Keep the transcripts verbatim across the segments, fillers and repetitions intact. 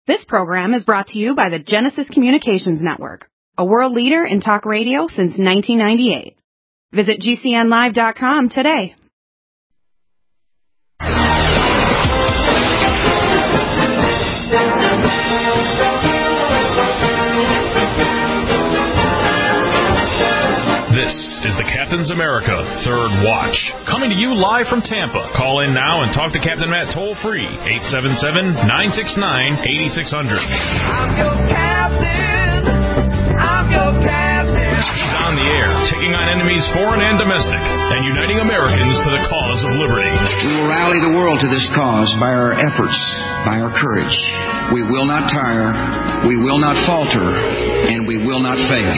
This program is brought to you by the Genesis Communications Network, a world leader in talk radio since nineteen ninety-eight. Visit G C N live dot com today. This is the Captain's America Third Watch, coming to you live from Tampa. Call in now and talk to Captain Matt toll-free, eight seven seven, nine six nine, eight six zero zero. I'm your captain. I'm your captain. He's on the air, taking on enemies foreign and domestic, and uniting Americans to the cause of liberty. We will rally the world to this cause by our efforts, by our courage. We will not tire, we will not falter, and we will not fail.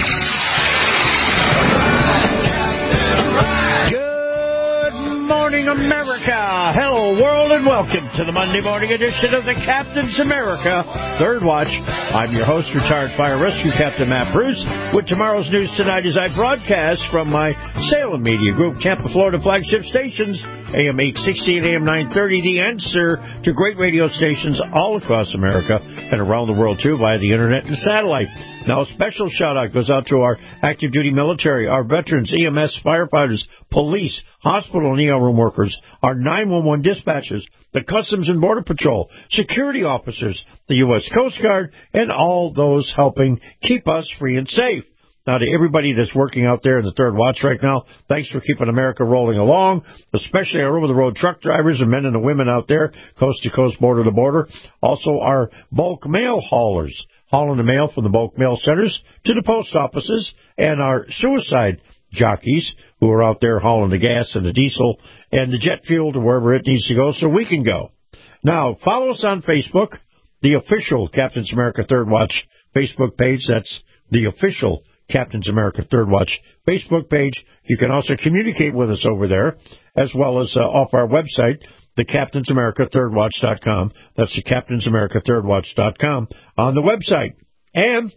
Good morning, America. Hello, world, and welcome to the Monday morning edition of the Captain's America Third Watch. I'm your host, retired fire rescue Captain Matt Bruce, with tomorrow's news tonight as I broadcast from my Salem Media Group, Tampa, Florida flagship stations, A M eight sixty and A M nine thirty, the answer to great radio stations all across America and around the world, too, via the internet and satellite. Now, a special shout-out goes out to our active duty military, our veterans, E M S, firefighters, police, hospital and E R room workers, our nine one one dispatchers, the Customs and Border Patrol, security officers, the U S Coast Guard, and all those helping keep us free and safe. Now, to everybody that's working out there in the Third Watch right now, thanks for keeping America rolling along, especially our over-the-road truck drivers and men and the women out there, coast to coast, border to border. Also, our bulk mail haulers, hauling the mail from the bulk mail centers to the post offices, and our suicide jockeys who are out there hauling the gas and the diesel and the jet fuel to wherever it needs to go so we can go. Now, follow us on Facebook, the official Captain's America Third Watch Facebook page. That's the official Captain's America Third Watch Facebook page. You can also communicate with us over there, as well as uh, off our website, the Captain's America Third Watch dot com. That's the Captain's America Third Watch dot com on the website. And,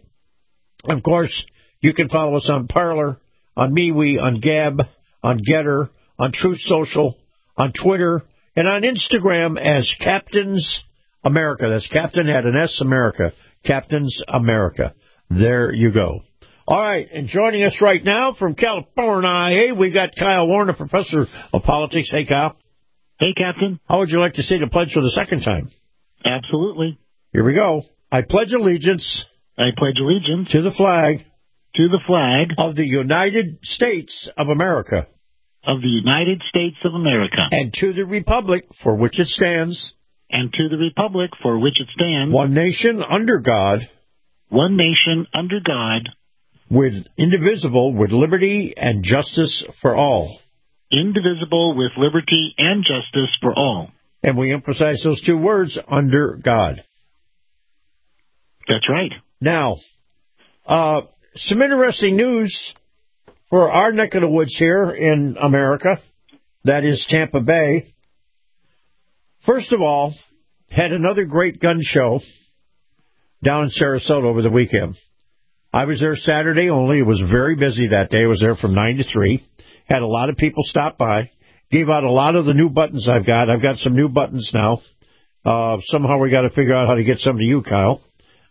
of course, you can follow us on Parler, on MeWe, on Gab, on Getter, on Truth Social, on Twitter, and on Instagram as Captain's America. That's Captain at an S America. Captain's America. There you go. All right, and joining us right now from California, we got Kyle Warner, professor of politics. Hey, Kyle. Hey, Captain. How would you like to say the pledge for the second time? Absolutely. Here we go. I pledge allegiance. I pledge allegiance. To the flag. To the flag. Of the United States of America. Of the United States of America. And to the republic for which it stands. And to the republic for which it stands. One nation under God. One nation under God. With indivisible, with liberty and justice for all. Indivisible, with liberty and justice for all. And we emphasize those two words, under God. That's right. Now, uh, some interesting news for our neck of the woods here in America. That is Tampa Bay. First of all, had another great gun show down in Sarasota over the weekend. I was there Saturday only. It was very busy that day. I was there from nine to three. Had a lot of people stop by. Gave out a lot of the new buttons I've got. I've got some new buttons now. Uh, somehow we got to figure out how to get some to you, Kyle.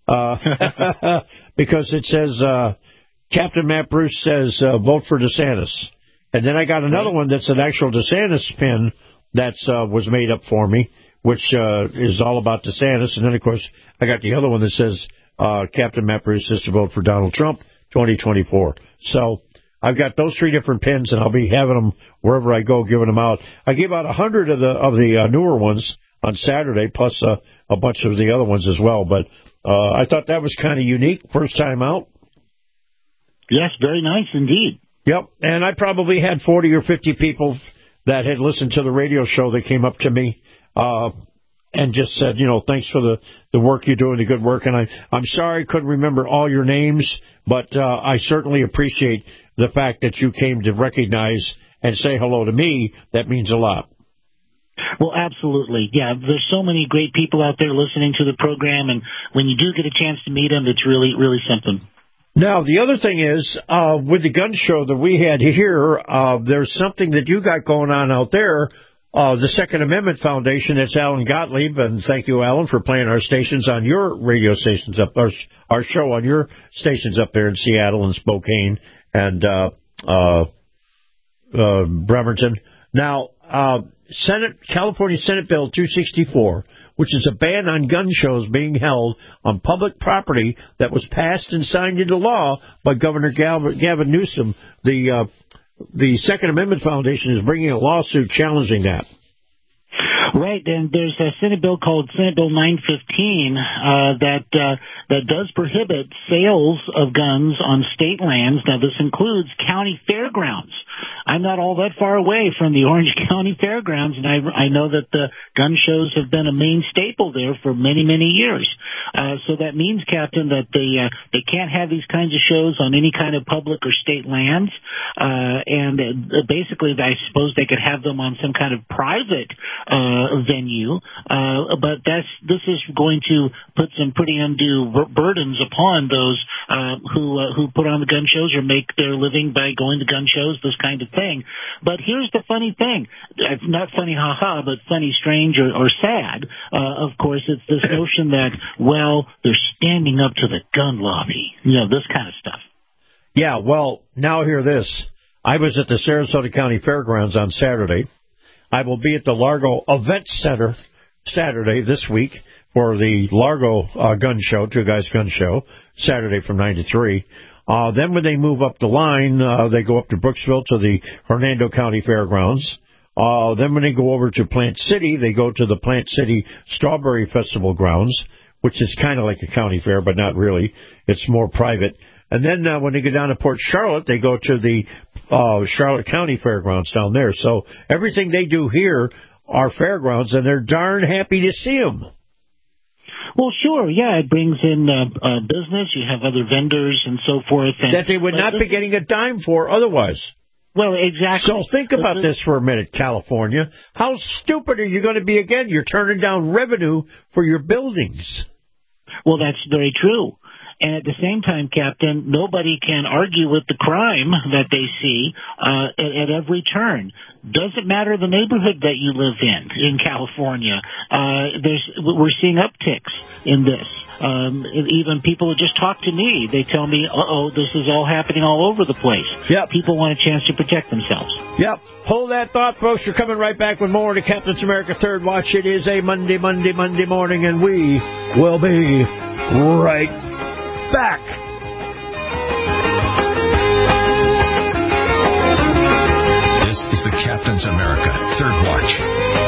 Uh, because it says, uh, Captain Matt Bruce says, uh, vote for DeSantis. And then I got another one that's an actual DeSantis pin that's, uh, was made up for me, which, uh, is all about DeSantis. And then, of course, I got the other one that says, Uh, Captain Matt Bruce says to vote for Donald Trump twenty twenty-four. So I've got those three different pins, and I'll be having them wherever I go, giving them out. I gave out a hundred of the of the uh, newer ones on Saturday, plus uh, a bunch of the other ones as well. But uh, I thought that was kind of unique, first time out. Yes, very nice indeed. Yep, and I probably had forty or fifty people that had listened to the radio show that came up to me. Uh, And just said, you know, thanks for the, the work you're doing, the good work. And I, I'm sorry I couldn't remember all your names, but uh, I certainly appreciate the fact that you came to recognize and say hello to me. That means a lot. Well, absolutely. Yeah, there's so many great people out there listening to the program, and when you do get a chance to meet them, it's really, really something. Now, the other thing is, uh, with the gun show that we had here, uh, there's something that you got going on out there uh, the Second Amendment Foundation. It's Alan Gottlieb, and thank you, Alan, for playing our stations on your radio stations up, our, our show on your stations up there in Seattle and Spokane and uh, uh, uh, Bremerton. Now, uh, Senate California Senate Bill two sixty-four, which is a ban on gun shows being held on public property that was passed and signed into law by Governor Gavin Newsom. The uh, the Second Amendment Foundation is bringing a lawsuit challenging that. Right, and there's a Senate bill called Senate Bill nine fifteen uh, that uh, that does prohibit sales of guns on state lands. Now, this includes county fairgrounds. I'm not all that far away from the Orange County Fairgrounds, and I, I know that the gun shows have been a main staple there for many, many years. Uh, so that means, Captain, that they uh, they can't have these kinds of shows on any kind of public or state lands, uh, and uh, basically, I suppose they could have them on some kind of private uh, venue. Uh, but that's this is going to put some pretty undue burdens upon those uh, who uh, who put on the gun shows or make their living by going to gun shows, this kind of thing. But here's the funny thing. It's not funny, haha, but funny, strange, or, or sad. Uh, of course, it's this notion that, well, they're standing up to the gun lobby. You know, this kind of stuff. Yeah, well, now hear this. I was at the Sarasota County Fairgrounds on Saturday. I will be at the Largo Event Center Saturday this week for the Largo uh, Gun Show, Two Guys Gun Show, Saturday from nine to three. Uh, then when they move up the line, uh, they go up to Brooksville to the Hernando County Fairgrounds. Uh, then when they go over to Plant City, they go to the Plant City Strawberry Festival grounds, which is kind of like a county fair, but not really. It's more private. And then uh, when they go down to Port Charlotte, they go to the uh, Charlotte County Fairgrounds down there. So everything they do here are fairgrounds, and they're darn happy to see them. Well, sure, yeah, it brings in uh, uh, business. You have other vendors and so forth. And, that they would not be getting a dime for otherwise. Well, exactly. So think about this for a minute, California. How stupid are you going to be again? You're turning down revenue for your buildings. Well, that's very true. And at the same time, Captain, nobody can argue with the crime that they see uh, at, at every turn. Doesn't matter the neighborhood that you live in in California. Uh, there's we're seeing upticks in this. Um, even people who just talk to me, they tell me, uh-oh, this is all happening all over the place. Yep. People want a chance to protect themselves. Yep. Hold that thought, folks. You're coming right back with more to Captain's America Third Watch. It is a Monday, Monday, Monday morning, and we will be right back. This is the Captain's America Third Watch.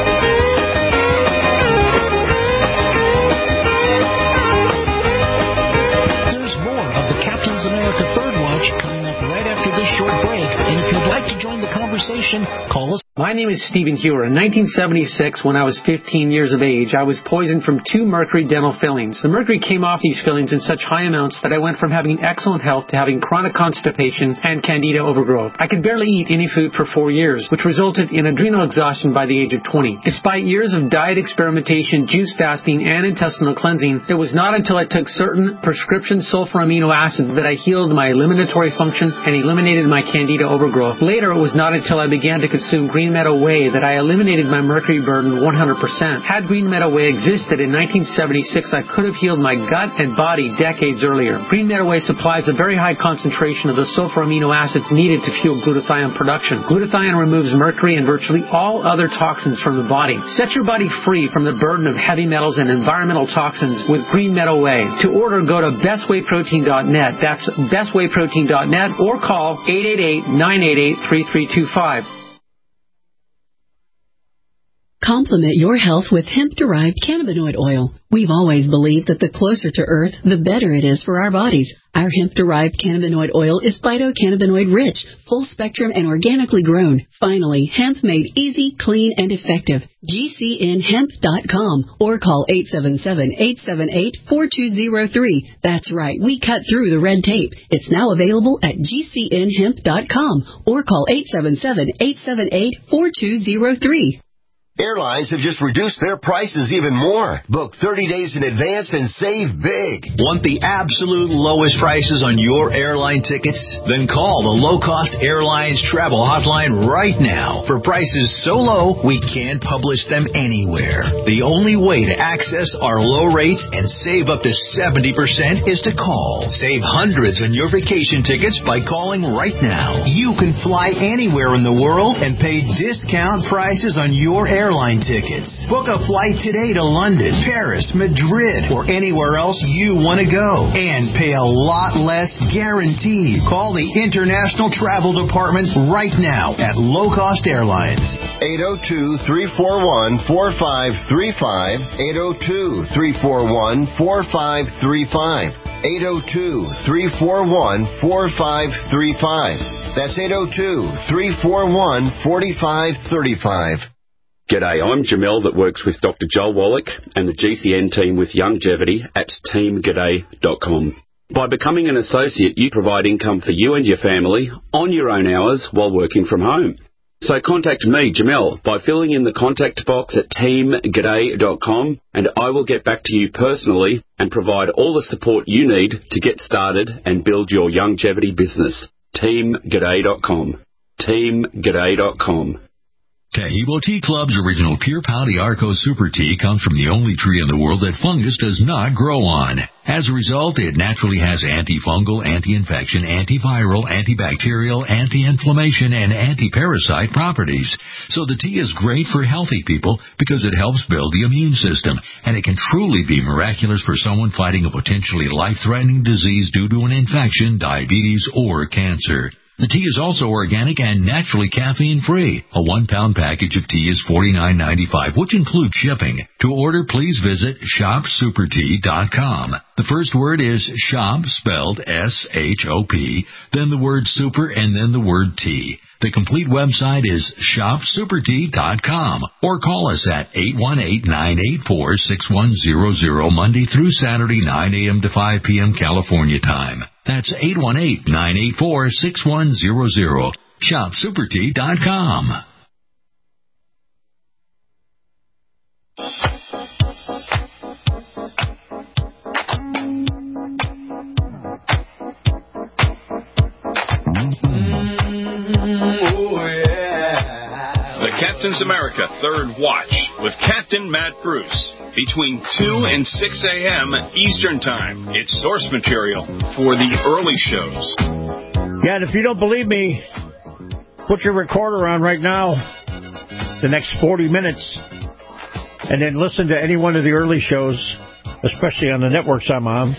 There's more of the Captain's America Third Watch coming up right after this short break. And if you'd like to join the conversation, call us. My name is Stephen Hewer. In nineteen seventy-six, when I was fifteen years of age, I was poisoned from two mercury dental fillings. The mercury came off these fillings in such high amounts that I went from having excellent health to having chronic constipation and candida overgrowth. I could barely eat any food for four years, which resulted in adrenal exhaustion by the age of twenty. Despite years of diet experimentation, juice fasting, and intestinal cleansing, it was not until I took certain prescription sulfur amino acids that I healed my eliminatory function and eliminated my candida overgrowth. Later, it was not until I began to consume Green Meadow Whey that I eliminated my mercury burden one hundred percent. Had Green Meadow Whey existed in nineteen seventy-six, I could have healed my gut and body decades earlier. Green Meadow Whey supplies a very high concentration of the sulfur amino acids needed to fuel glutathione production. Glutathione removes mercury and virtually all other toxins from the body. Set your body free from the burden of heavy metals and environmental toxins with Green Meadow Whey. To order, go to best way protein dot net. That's best way protein dot net or call eight eight eight, nine eight eight, three three two five. Complement your health with hemp-derived cannabinoid oil. We've always believed that the closer to Earth, the better it is for our bodies. Our hemp-derived cannabinoid oil is phytocannabinoid-rich, full-spectrum, and organically grown. Finally, hemp made easy, clean, and effective. G C N hemp dot com or call eight seven seven, eight seven eight, four two zero three. That's right, we cut through the red tape. It's now available at G C N hemp dot com or call eight seven seven, eight seven eight, four two zero three. Airlines have just reduced their prices even more. Book thirty days in advance and save big. Want the absolute lowest prices on your airline tickets? Then call the Low Cost Airlines Travel Hotline right now for prices so low we can't publish them anywhere. The only way to access our low rates and save up to seventy percent is to call. Save hundreds on your vacation tickets by calling right now. You can fly anywhere in the world and pay discount prices on your airline airline tickets. Book a flight today to London, Paris, Madrid, or anywhere else you want to go. And pay a lot less guaranteed. Call the International Travel Department right now at Low Cost Airlines. eight oh two, three four one, four five three five. eight oh two, three four one, four five three five. eight oh two, three four one, four five three five. That's eight oh two, three four one, four five three five. G'day, I'm Jamel that works with Doctor Joel Wallach and the G C N team with Longevity at team g'day dot com. By becoming an associate, you provide income for you and your family on your own hours while working from home. So contact me, Jamel, by filling in the contact box at team g'day dot com, and I will get back to you personally and provide all the support you need to get started and build your longevity business. team g'day dot com. team g'day dot com. Tahibo Tea Club's original Pure Pouty Arco Super Tea comes from the only tree in the world that fungus does not grow on. As a result, it naturally has antifungal, anti-infection, antiviral, antibacterial, anti-inflammation, and anti-parasite properties. So the tea is great for healthy people because it helps build the immune system, and it can truly be miraculous for someone fighting a potentially life-threatening disease due to an infection, diabetes, or cancer. The tea is also organic and naturally caffeine-free. A one-pound package of tea is forty-nine ninety-five, which includes shipping. To order, please visit shop super tea dot com. The first word is shop, spelled S H O P, then the word super, and then the word tea. The complete website is shop super tea dot com, or call us at eight one eight, nine eight four, six one zero zero Monday through Saturday, nine a.m. to five p.m. California time. That's eight one eight, nine eight four, six one zero zero. shop super tea dot com. Captain's America Third Watch with Captain Matt Bruce between two and six a.m. Eastern Time. It's source material for the early shows. Yeah, and if you don't believe me, put your recorder on right now, the next forty minutes, and then listen to any one of the early shows, especially on the networks I'm on,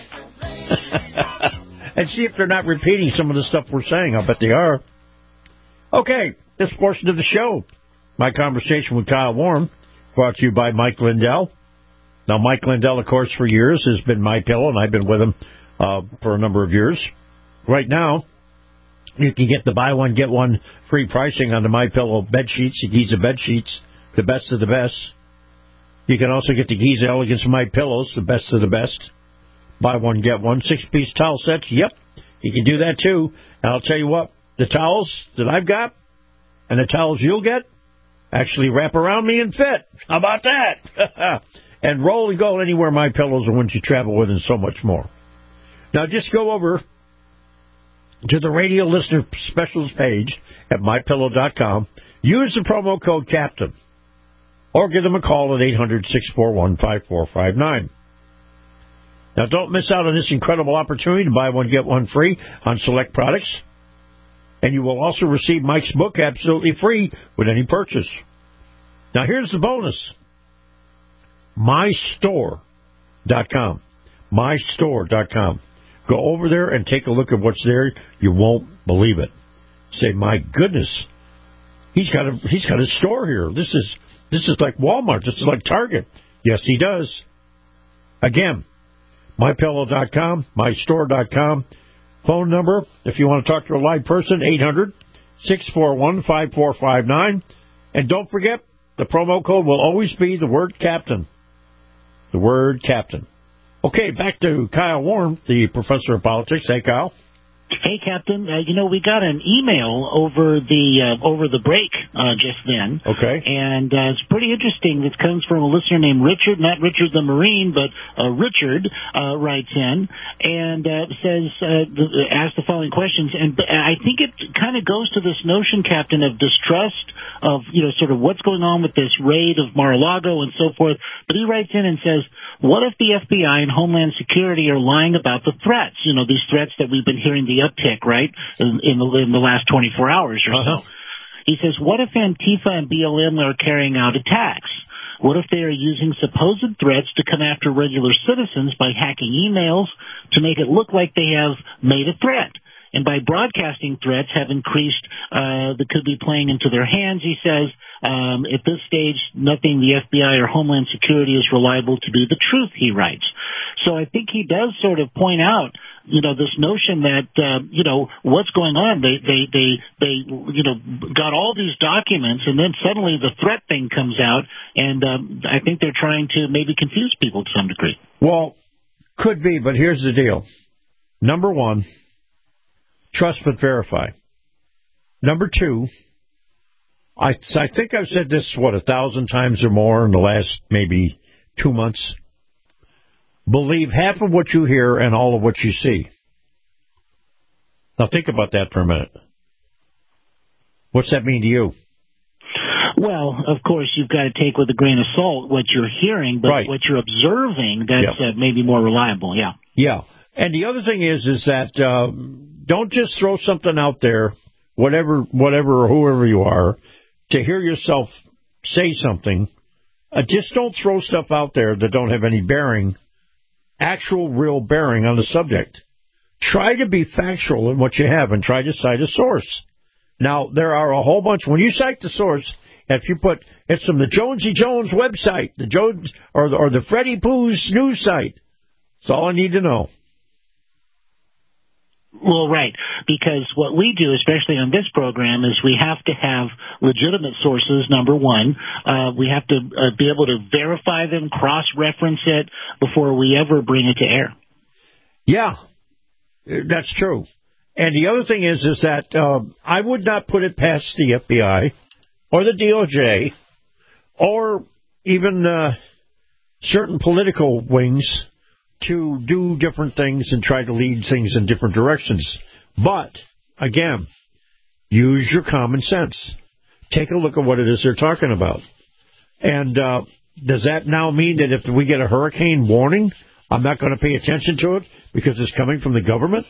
and see if they're not repeating some of the stuff we're saying. I bet they are. Okay, this portion of the show, my conversation with Kyle Warren, brought to you by Mike Lindell. Now, Mike Lindell, of course, for years has been MyPillow, and I've been with him uh, for a number of years. Right now, you can get the buy one, get one free pricing on the MyPillow bed sheets, the Giza bed sheets, the best of the best. You can also get the Giza Elegance MyPillows, the best of the best. Buy one, get one. Six-piece towel sets, yep, you can do that too. And I'll tell you what, the towels that I've got and the towels you'll get actually wrap around me and fit. How about that? And roll and go anywhere MyPillows are ones you travel with and so much more. Now just go over to the radio listener specials page at my pillow dot com. Use the promo code CAPTAIN. Or give them a call at eight hundred, six four one, five four five nine. Now don't miss out on this incredible opportunity to buy one, get one free on select products. And you will also receive Mike's book absolutely free with any purchase. Now, here's the bonus. my store dot com. my store dot com. Go over there and take a look at what's there. You won't believe it. Say, my goodness, he's got a he's got a store here. This is this is like Walmart. This is like Target. Yes, he does. Again, my pillow dot com, my store dot com. Phone number, if you want to talk to a live person, eight hundred, six four one, five four five nine. And don't forget, the promo code will always be the word CAPTAIN. The word CAPTAIN. Okay, back to Kyle Warren, the professor of politics. Hey, Kyle. Hey, Captain. Uh, you know, we got an email over the uh, over the break uh, just then. Okay. And uh, it's pretty interesting. It comes from a listener named Richard, not Richard the Marine, but uh, Richard uh, writes in and uh, says, uh, the, asks the following questions. And I think it kind of goes to this notion, Captain, of distrust of, you know, sort of what's going on with this raid of Mar-a-Lago and so forth. But he writes in and says, what if the F B I and Homeland Security are lying about the threats? You know, these threats that we've been hearing the uptick, right, in, in, the, in the last twenty-four hours or uh-huh. so. He says, what if Antifa and B L M are carrying out attacks? What if they are using supposed threats to come after regular citizens by hacking emails to make it look like they have made a threat? And by broadcasting threats have increased uh, that could be playing into their hands, he says. Um, at this stage, nothing the F B I or Homeland Security is reliable to be the truth, he writes. So I think he does sort of point out, you know, this notion that, uh, you know, what's going on? They, they, they, they, you know, got all these documents, and then suddenly the threat thing comes out, and um, I think they're trying to maybe confuse people to some degree. Well, could be, but here's the deal. Number one, trust but verify. Number two, I, I think I've said this, what, a thousand times or more in the last maybe two months. Believe half of what you hear and all of what you see. Now think about that for a minute. What's that mean to you? Well, of course, you've got to take with a grain of salt what you're hearing, but right. what you're observing, that's yeah. uh, maybe more reliable, yeah. Yeah. And the other thing is, is that uh, don't just throw something out there, whatever, whatever or whoever you are, to hear yourself say something. Uh, just don't throw stuff out there that don't have any bearing, actual real bearing on the subject. Try to be factual in what you have and try to cite a source. Now, there are a whole bunch. When you cite the source, if you put, it's from the Jonesy Jones website, the Jones or the, or the Freddie Pooh's news site. That's all I need to know. Well, right, because what we do, especially on this program, is we have to have legitimate sources, number one. Uh, we have to uh, be able to verify them, cross-reference it before we ever bring it to air. Yeah, that's true. And the other thing is, is that uh, I would not put it past the F B I or the D O J or even uh, certain political wings to do different things and try to lead things in different directions. But, again, use your common sense. Take a look at what it is they're talking about. And uh, does that now mean that if we get a hurricane warning, I'm not going to pay attention to it because it's coming from the government?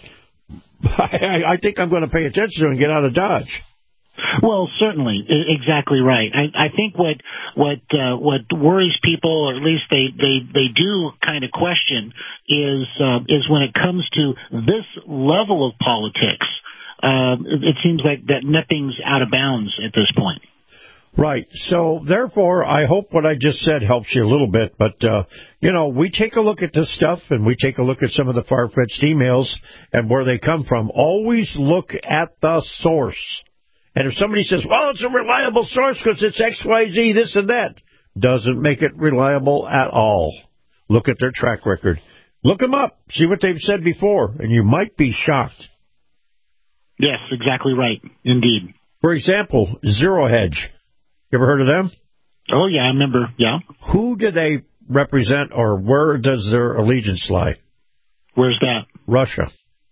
I, I think I'm going to pay attention to it and get out of Dodge. Well, certainly, exactly right. I, I think what what uh, what worries people, or at least they, they, they do kind of question, is uh, is when it comes to this level of politics. Uh, it seems like that nothing's out of bounds at this point. Right. So, therefore, I hope what I just said helps you a little bit. But, uh, you know, we take a look at this stuff, and we take a look at some of the far-fetched emails and where they come from. Always look at the source. And if somebody says, well, it's a reliable source because it's X Y Z, this and that, doesn't make it reliable at all. Look at their track record. Look them up. See what they've said before, and you might be shocked. Yes, exactly right. Indeed. For example, Zero Hedge. You ever heard of them? Oh, yeah, I remember, yeah. Who do they represent, or where does their allegiance lie? Where's that? Russia.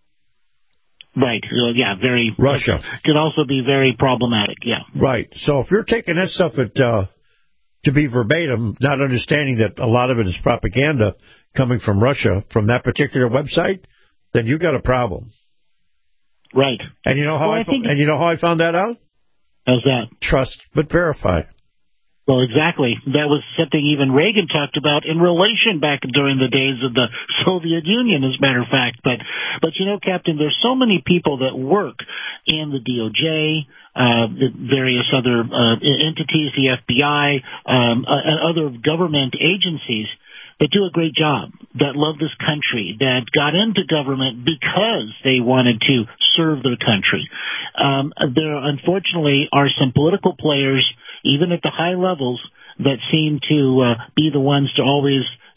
Right. Uh, yeah, very. Russia. Could also be very problematic, yeah. Right. So if you're taking that stuff at, uh, to be verbatim, not understanding that a lot of it is propaganda coming from Russia, from that particular website, then you got a problem. Right. And you know how well, I, I think and you know how I found that out? How's that? Trust but verify. Well, exactly. That was something even Reagan talked about in relation back during the days of the Soviet Union, as a matter of fact. But, but you know, Captain, there's so many people that work in the D O J, uh, various other uh, entities, the F B I, um, uh, and other government agencies that do a great job, that love this country, that got into government because they wanted to serve their country. Um, there, unfortunately, are some political players, even at the high levels, that seem to uh, be the ones to always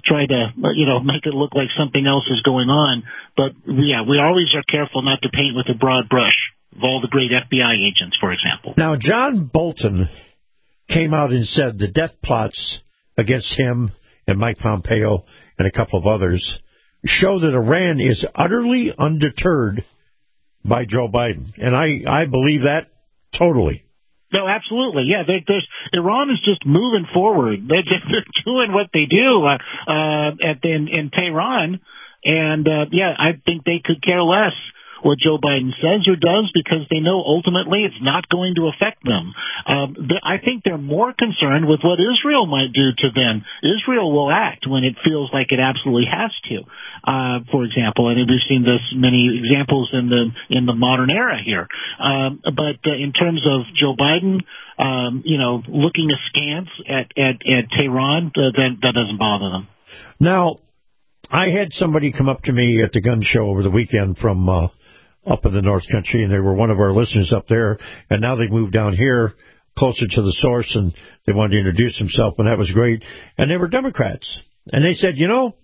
try to, you know, make it look like something else is going on. But, yeah, we always are careful not to paint with a broad brush of all the great F B I agents, for example. Now, John Bolton came out and said the death plots against him and Mike Pompeo and a couple of others show that Iran is utterly undeterred by Joe Biden. And I, I believe that totally. No, absolutely. Yeah, there, there's Iran is just moving forward. They're, just, they're doing what they do uh, uh, at the, in, in Tehran. And, uh, yeah, I think they could care less what Joe Biden says or does because they know ultimately it's not going to affect them. Um, I think they're more concerned with what Israel might do to them. Israel will act when it feels like it absolutely has to. Uh, for example, and we've seen this many examples in the in the modern era here. Um, but uh, in terms of Joe Biden, um, you know, looking askance at at, at Tehran, uh, that that doesn't bother them. Now, I had somebody come up to me at the gun show over the weekend from uh, up in the North Country, and they were one of our listeners up there, and now they moved down here closer to the source, and they wanted to introduce themselves, and that was great. And they were Democrats. And they said, you know,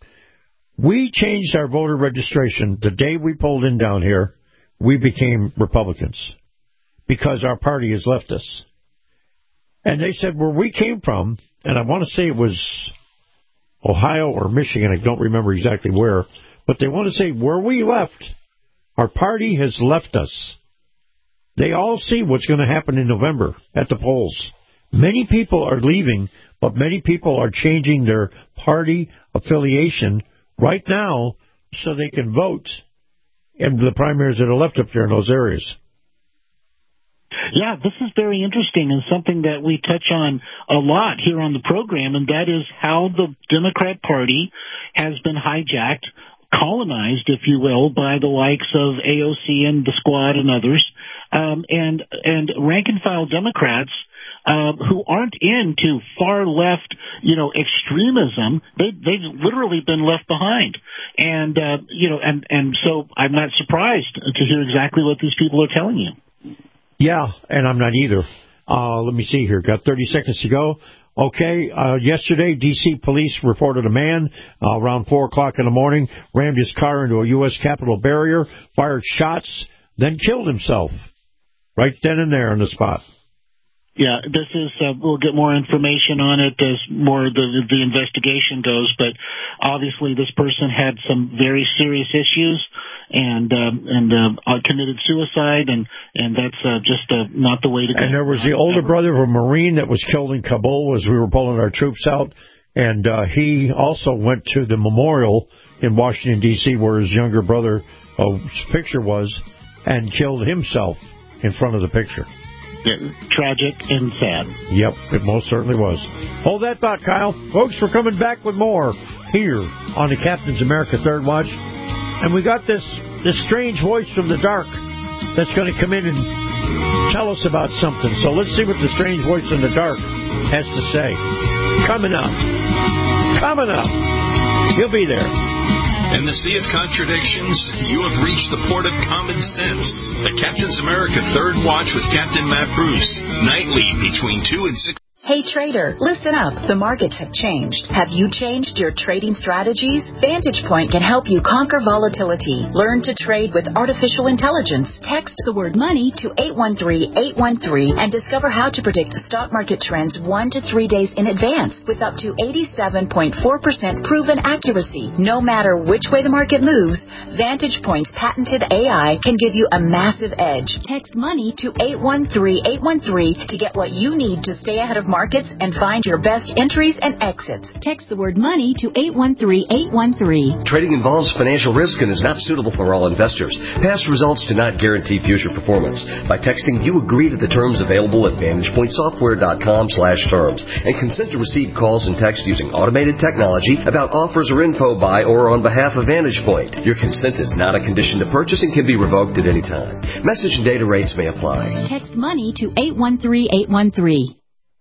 we changed our voter registration the day we pulled in down here. We became Republicans because our party has left us. And they said where we came from, and I want to say it was Ohio or Michigan, I don't remember exactly where, but they want to say where we left, our party has left us. They all see what's going to happen in November at the polls. Many people are leaving, but many people are changing their party affiliation right now so they can vote in the primaries that are left up there in those areas. Yeah, this is very interesting and something that we touch on a lot here on the program, and that is how the Democrat Party has been hijacked, colonized, if you will, by the likes of A O C and the Squad and others, um, and and rank-and-file Democrats uh, who aren't into far-left, you know, extremism. They, they've literally been left behind. And, uh, you know, and, and so I'm not surprised to hear exactly what these people are telling you. Yeah, and I'm not either. Uh, let me see here. Got thirty seconds to go. Okay, uh, yesterday, D C police reported a man uh, around four o'clock in the morning rammed his car into a U S Capitol barrier, fired shots, then killed himself right then and there on the spot. Yeah, this is, uh, we'll get more information on it as more the, the investigation goes, but obviously this person had some very serious issues and, um, and, uh, committed suicide, and, and that's, uh, just, uh, not the way to go. And there was the older brother of a Marine that was killed in Kabul as we were pulling our troops out, and, uh, he also went to the memorial in Washington, D C, where his younger brother's uh, picture was, and killed himself in front of the picture. Yeah, tragic and sad. Yep, it most certainly was. Hold that thought, Kyle. Folks, we're coming back with more here on the Captain's America Third Watch. And we got this, this strange voice from the dark that's going to come in and tell us about something. So let's see what the strange voice in the dark has to say. Coming up. Coming up. He'll be there. In the sea of contradictions, you have reached the port of common sense. The Captain's America Third Watch with Captain Matt Bruce. Nightly between two and six. Hey trader, listen up. The markets have changed. Have you changed your trading strategies? Vantage Point can help you conquer volatility. Learn to trade with artificial intelligence. Text the word money to eight one three, eight one three and discover how to predict the stock market trends one to three days in advance with up to eighty-seven point four percent proven accuracy. No matter which way the market moves, Vantage Point's patented A I can give you a massive edge. Text money to eight one three, eight one three to get what you need to stay ahead of markets and find your best entries and exits. Text the word money to eight one three, eight one three. Trading involves financial risk and is not suitable for all investors. Past results do not guarantee future performance. By texting, you agree to the terms available at vantage point software dot com slash terms and consent to receive calls and text using automated technology about offers or info by or on behalf of Vantage Point. Your consent is not a condition to purchase and can be revoked at any time. Message and data rates may apply. Text money to eight one three, eight one three.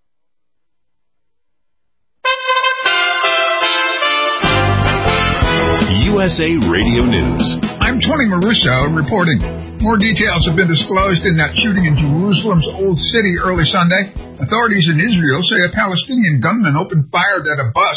U S A Radio News. I'm Tony Marusso reporting. More details have been disclosed in that shooting in Jerusalem's Old City early Sunday. Authorities in Israel say a Palestinian gunman opened fire at a bus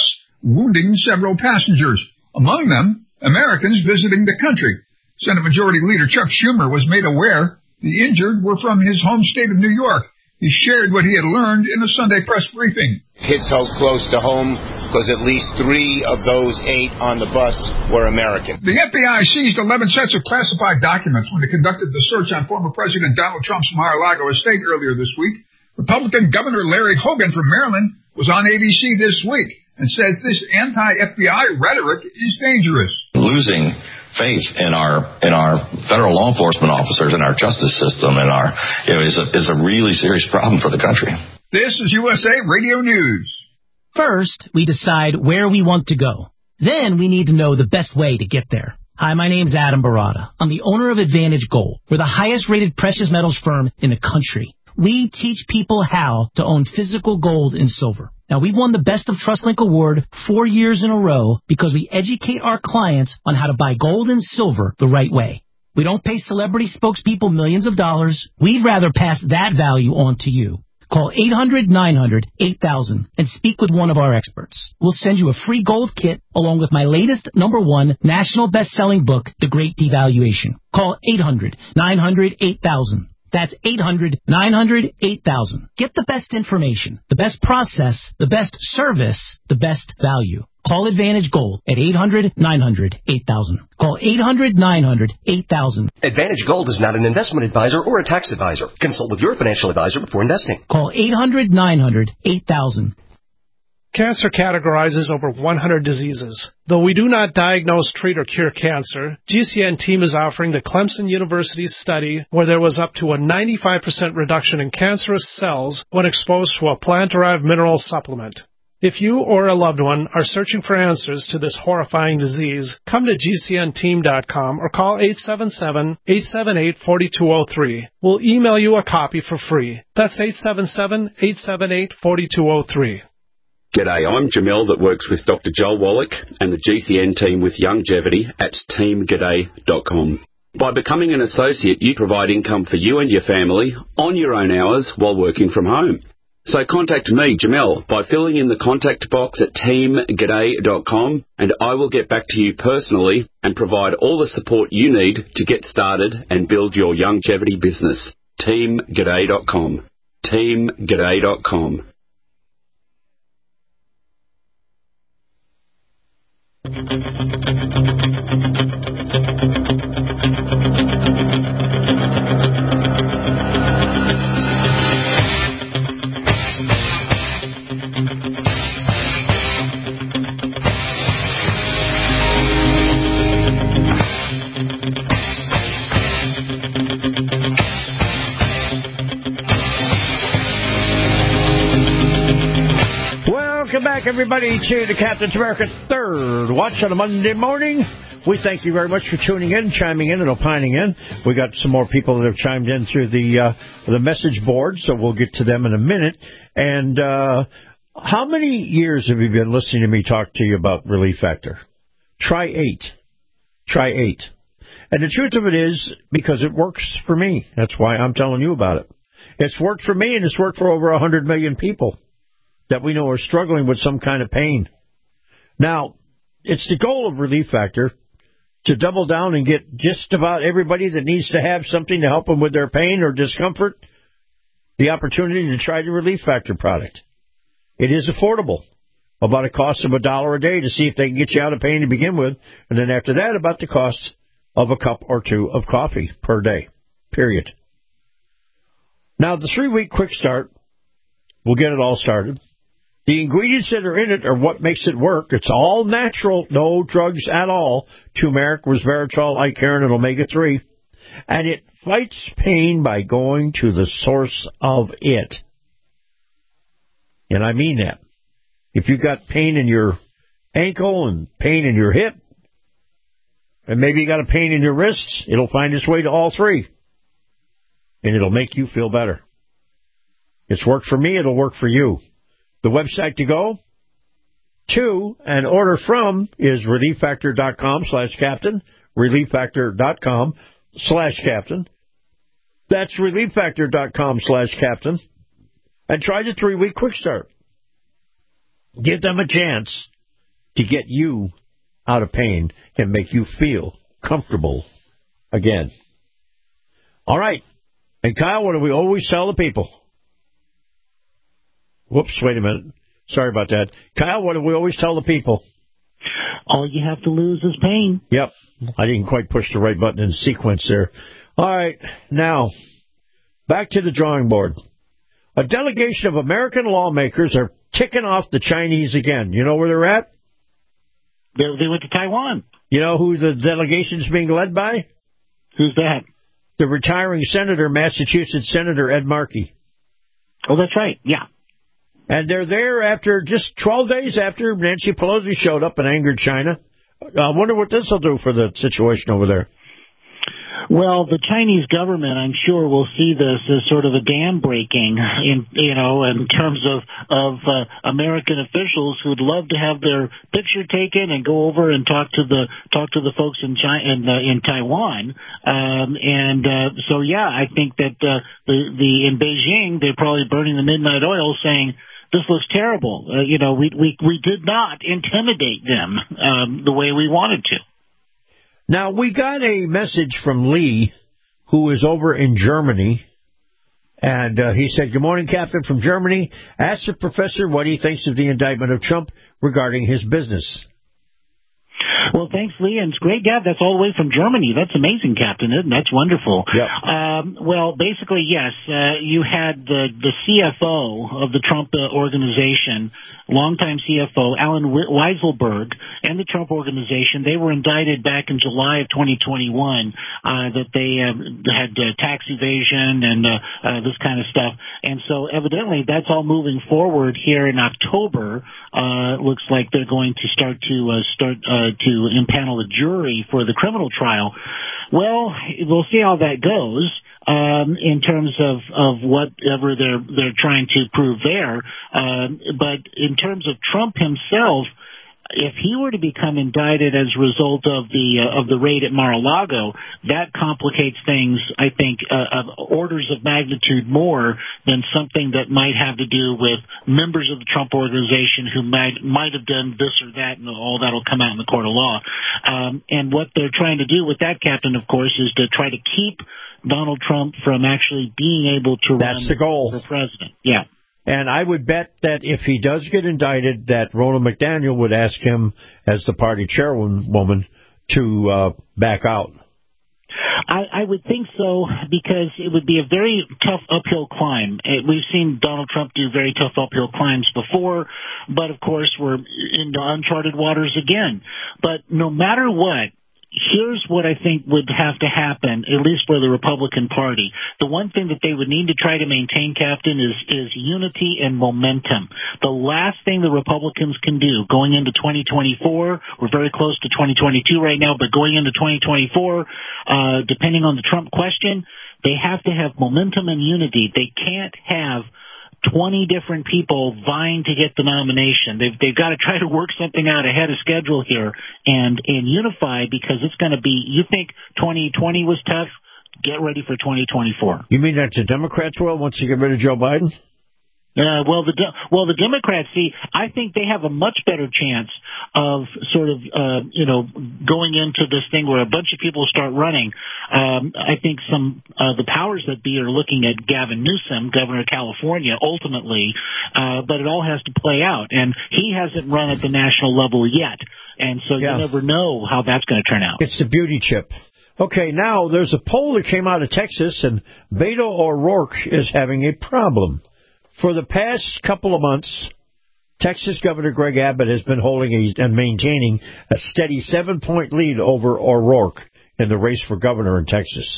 wounding several passengers, among them Americans visiting the country. Senate Majority Leader Chuck Schumer was made aware the injured were from his home state of New York. He shared what he had learned in a Sunday press briefing. Hits so close to home because at least three of those eight on the bus were American. The F B I seized eleven sets of classified documents when it conducted the search on former President Donald Trump's Mar-a-Lago estate earlier this week. Republican Governor Larry Hogan from Maryland was on A B C this week and says this anti-F B I rhetoric is dangerous. Losing faith in our in our federal law enforcement officers, in our justice system, and our you know is a is a really serious problem for the country. This is U S A Radio News. First, we decide where we want to go. Then we need to know the best way to get there. Hi, my name's Adam Barada. I'm the owner of Advantage Gold. We're the highest rated precious metals firm in the country. We teach people how to own physical gold and silver. Now, we've won the Best of TrustLink Award four years in a row because we educate our clients on how to buy gold and silver the right way. We don't pay celebrity spokespeople millions of dollars. We'd rather pass that value on to you. Call eight hundred nine hundred eight thousand and speak with one of our experts. We'll send you a free gold kit along with my latest number one national best-selling book, The Great Devaluation. Call eight hundred nine hundred eight thousand. That's eight hundred nine hundred eight thousand. Get the best information, the best process, the best service, the best value. Call Advantage Gold at eight hundred nine hundred eight thousand. Call eight hundred nine hundred eight thousand. Advantage Gold is not an investment advisor or a tax advisor. Consult with your financial advisor before investing. Call eight hundred nine hundred eight thousand. Cancer categorizes over one hundred diseases. Though we do not diagnose, treat, or cure cancer, G C N team is offering the Clemson University study where there was up to a ninety-five percent reduction in cancerous cells when exposed to a plant-derived mineral supplement. If you or a loved one are searching for answers to this horrifying disease, come to G C N team dot com or call eight seven seven, eight seven eight, four two zero three. We'll email you a copy for free. That's eight seven seven, eight seven eight, four two zero three. G'day, I'm Jamel that works with Doctor Joel Wallach and the G C N team with Youngevity at team g'day dot com. By becoming an associate, you provide income for you and your family on your own hours while working from home. So contact me, Jamel, by filling in the contact box at team g'day dot com, and I will get back to you personally and provide all the support you need to get started and build your Youngevity business. team g'day dot com. team g'day dot com. Welcome back, everybody, to the Captain's America Third Watch on a Monday morning. We thank you very much for tuning in, chiming in, and opining in. We got some more people that have chimed in through the uh, the message board, so we'll get to them in a minute. And uh, how many years have you been listening to me talk to you about Relief Factor? Try eight. Try eight. And the truth of it is, because it works for me. That's why I'm telling you about it. It's worked for me, and it's worked for over one hundred million people that we know are struggling with some kind of pain. Now, it's the goal of Relief Factor to double down and get just about everybody that needs to have something to help them with their pain or discomfort the opportunity to try the Relief Factor product. It is affordable, about a cost of a dollar a day to see if they can get you out of pain to begin with, and then after that, about the cost of a cup or two of coffee per day, period. Now, the three-week quick start will get it all started. The ingredients that are in it are what makes it work. It's all natural, no drugs at all. Turmeric, resveratrol, Icariin, and omega three. And it fights pain by going to the source of it. And I mean that. If you've got pain in your ankle and pain in your hip, and maybe you got a pain in your wrists, it'll find its way to all three. And it'll make you feel better. It's worked for me, it'll work for you. The website to go to and order from is relieffactor.com slash captain, relieffactor.com slash captain. That's relieffactor.com slash captain. And try the three-week quick start. Give them a chance to get you out of pain and make you feel comfortable again. All right. And Kyle, what do we always tell the people? Whoops, wait a minute. Sorry about that. Kyle, what do we always tell the people? All you have to lose is pain. Yep. I didn't quite push the right button in sequence there. All right. Now, back to the drawing board. A delegation of American lawmakers are ticking off the Chinese again. You know where they're at? They, they went to Taiwan. You know who the delegation's being led by? Who's that? The retiring senator, Massachusetts Senator Ed Markey. Oh, that's right. Yeah. And they're there after just twelve days after Nancy Pelosi showed up and angered China. I wonder what this will do for the situation over there. Well, the Chinese government, I'm sure, will see this as sort of a dam breaking, in you know, in terms of of uh, American officials who'd love to have their picture taken and go over and talk to the talk to the folks in China in, uh, in Taiwan. Um, and uh, so, yeah, I think that uh, the the in Beijing they're probably burning the midnight oil, saying, this looks terrible. Uh, you know, we we we did not intimidate them um, the way we wanted to. Now, we got a message from Lee, who is over in Germany, and uh, he said, good morning, Captain from Germany. Ask the professor what he thinks of the indictment of Trump regarding his business. Well, thanks, Lee, and it's great, Dad. That's all the way from Germany. That's amazing, Captain, isn't it? That's wonderful. Yep. Um, well, basically, yes, uh, you had the, the C F O of the Trump uh, organization, longtime C F O, Alan Weisselberg, and the Trump organization. They were indicted back in July of twenty twenty-one uh, that they uh, had uh, tax evasion and uh, uh, this kind of stuff. And so evidently that's all moving forward here in October. Uh, looks like they're going to start to uh, start uh, to impanel a jury for the criminal trial. Well, we'll see how that goes um, in terms of, of whatever they're they're trying to prove there. Um, but in terms of Trump himself, if he were to become indicted as a result of the uh, of the raid at Mar-a-Lago, that complicates things, I think, uh, of orders of magnitude more than something that might have to do with members of the Trump organization who might might have done this or that, and all that will come out in the court of law. Um, and what they're trying to do with that, Captain, of course, is to try to keep Donald Trump from actually being able to That's run the goal. for president. Yeah. And I would bet that if he does get indicted, that Ronna McDaniel would ask him, as the party chairwoman, to uh, back out. I, I would think so, because it would be a very tough uphill climb. We've seen Donald Trump do very tough uphill climbs before, but of course we're into uncharted waters again. But no matter what, here's what I think would have to happen, at least for the Republican Party. The one thing that they would need to try to maintain, Captain, is, is unity and momentum. The last thing the Republicans can do going into twenty twenty-four, we're very close to twenty twenty-two right now, but going into twenty twenty-four, uh, depending on the Trump question, they have to have momentum and unity. They can't have twenty different people vying to get the nomination. They've they've got to try to work something out ahead of schedule here and and unify, because it's going to be, you think twenty twenty was tough, get ready for twenty twenty-four. You mean that the Democrats will once you get rid of Joe Biden? Uh, well, the de- well the Democrats, see, I think they have a much better chance of sort of uh, you know going into this thing where a bunch of people start running. Um, I think some uh, the powers that be are looking at Gavin Newsom, governor of California, ultimately, uh, but it all has to play out, and he hasn't run at the national level yet, and so yeah. You never know how that's going to turn out. It's the beauty chip. Okay, now there's a poll that came out of Texas, and Beto O'Rourke is having a problem. For the past couple of months, Texas Governor Greg Abbott has been holding a, and maintaining a steady seven-point lead over O'Rourke in the race for governor in Texas.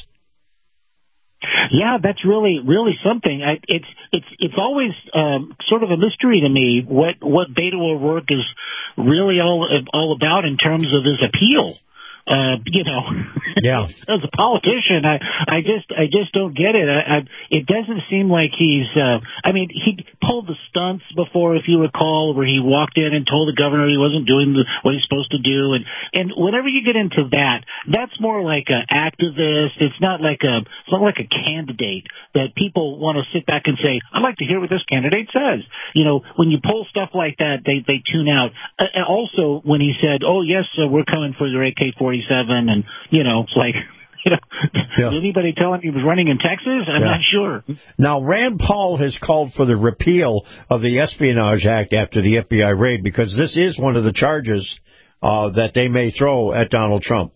Yeah, that's really, really something. I, it's it's it's always um, sort of a mystery to me what what Beto O'Rourke is really all all about in terms of his appeal. Uh, you know, yeah. As a politician, I, I just, I just don't get it. I, I, it doesn't seem like he's, uh, I mean, he pulled the stunts before, if you recall, where he walked in and told the governor he wasn't doing the, what he's supposed to do. And, and whenever you get into that, that's more like an activist. It's not like a it's not like a candidate that people want to sit back and say, I'd like to hear what this candidate says. You know, when you pull stuff like that, they they tune out. Uh, also, when he said, "Oh yes, uh, we're coming for your A K forty-seven," and you know, it's like. You know, yeah. Did anybody tell him he was running in Texas? I'm yeah. not sure. Now, Rand Paul has called for the repeal of the Espionage Act after the F B I raid because this is one of the charges uh, that they may throw at Donald Trump.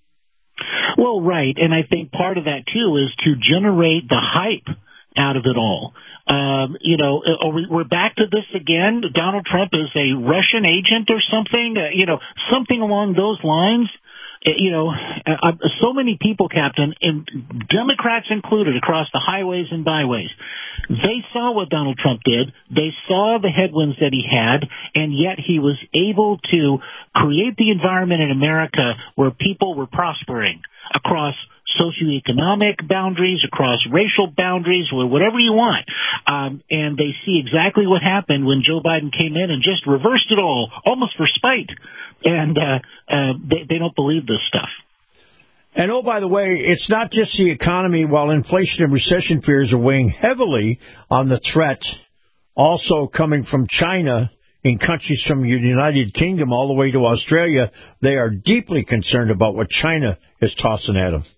Well, right, and I think part of that, too, is to generate the hype out of it all. Um, you know, are we, we're back to this again. Donald Trump is a Russian agent or something, uh, you know, something along those lines. You know, uh, so many people, Captain, and Democrats included, across the highways and byways, they saw what Donald Trump did. They saw the headwinds that he had, and yet he was able to create the environment in America where people were prospering across socioeconomic boundaries, across racial boundaries, or whatever you want. Um, and they see exactly what happened when Joe Biden came in and just reversed it all, almost for spite. And uh, uh, they, they don't believe this stuff. And, oh, by the way, it's not just the economy. While inflation and recession fears are weighing heavily on the threat, also coming from China in countries from the United Kingdom all the way to Australia, they are deeply concerned about what China is tossing at them.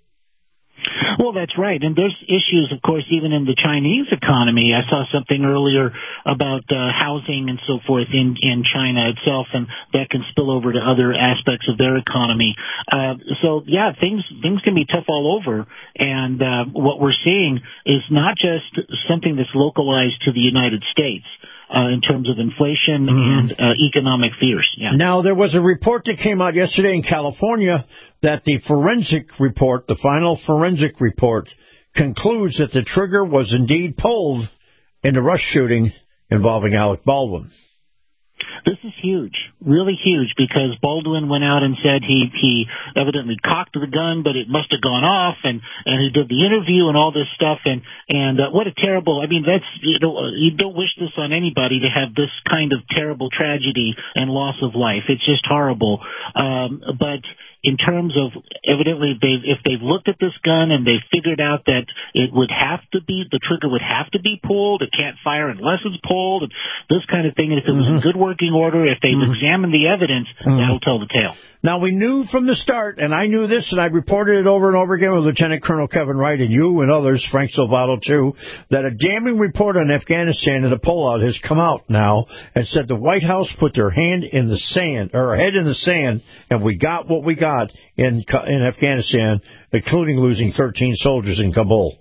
Well, that's right. And there's issues, of course, even in the Chinese economy. I saw something earlier about uh, housing and so forth in, in China itself, and that can spill over to other aspects of their economy. Uh, so, yeah, things things can be tough all over. And uh, what we're seeing is not just something that's localized to the United States. Uh, in terms of inflation mm-hmm. and uh, economic fears. Yeah. Now, there was a report that came out yesterday in California that the forensic report, the final forensic report, concludes that the trigger was indeed pulled in the Rush shooting involving Alec Baldwin. This is huge, really huge, because Baldwin went out and said he, he evidently cocked the gun, but it must have gone off, and, and he did the interview and all this stuff, and, and uh, what a terrible, I mean, that's, you know, you don't wish this on anybody to have this kind of terrible tragedy and loss of life. It's just horrible. Um, but in terms of, evidently, they've, if they've looked at this gun and they've figured out that it would have to be, the trigger would have to be pulled, it can't fire unless it's pulled, and this kind of thing, and if it was mm-hmm. in good working order, if they've mm-hmm. examined the evidence, mm-hmm. that'll tell the tale. Now, we knew from the start, and I knew this, and I reported it over and over again with Lieutenant Colonel Kevin Wright and you and others, Frank Silvato too, that a damning report on Afghanistan and the pullout has come out now and said the White House put their hand in the sand, or head in the sand, and we got what we got in in Afghanistan, including losing thirteen soldiers in Kabul.